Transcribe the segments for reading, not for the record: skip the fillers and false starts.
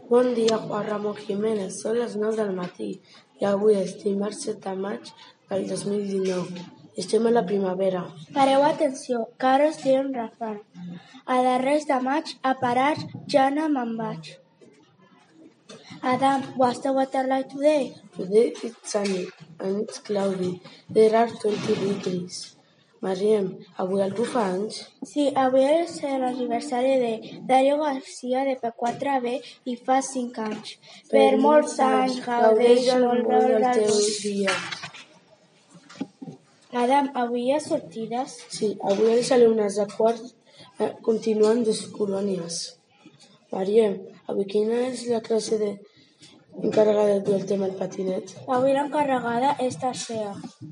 Bon dia, Juan Ramon Jiménez. Són les 9 del matí i avui és dimarts 7 de maig del 2019. Estem a la primavera. Pareu atenció, que ara us diré un refrany. A darrers de maig, a parar ja no me'n vaig. Adam, what's the weather like today? Today it's sunny and it's cloudy. There are 20 degrees. Mariem, avui algú fa anys? Sí, avui és l'aniversari de Dario García de P4B i fa 5 anys. Per molts anys, gaudeix molt el teu dia. Adam, avui hi ha sortides? Sí, avui els alumnes de quart continuen les colònies. Mariem, avui quina és la classe encarregada de dur el tema al patinet? Avui l'encarregada és tercera.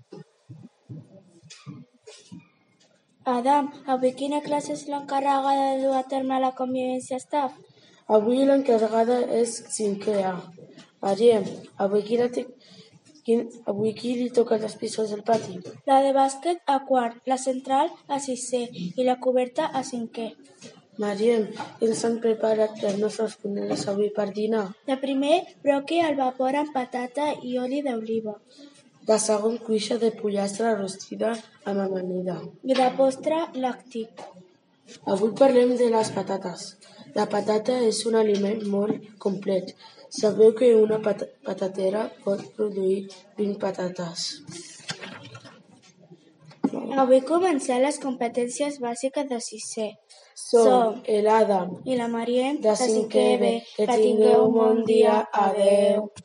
Adam, avui quina classe és l'encarregada de dur a terme la convivència staff? Avui l'encarregada és 5è A. Mariem, avui qui li toca les pistes al pati? La de bàsquet a quart, la central a 6è i la coberta a 5è. Mariem, ens han preparat les nostres cuneres avui per dinar? De primer, broqui al vapor amb patata i oli d'oliva. De segon, cuixa de pollastre rostida amb amanida. I de postre, làctic. Avui parlem de les patates. La patata és un aliment molt complet. Sabeu que una patatera pot produir 20 patates. Avui comencem les competències bàsiques de 6è. Som l'Adam i la Mariem de 5è B. Que tingueu un bon dia. Adeu.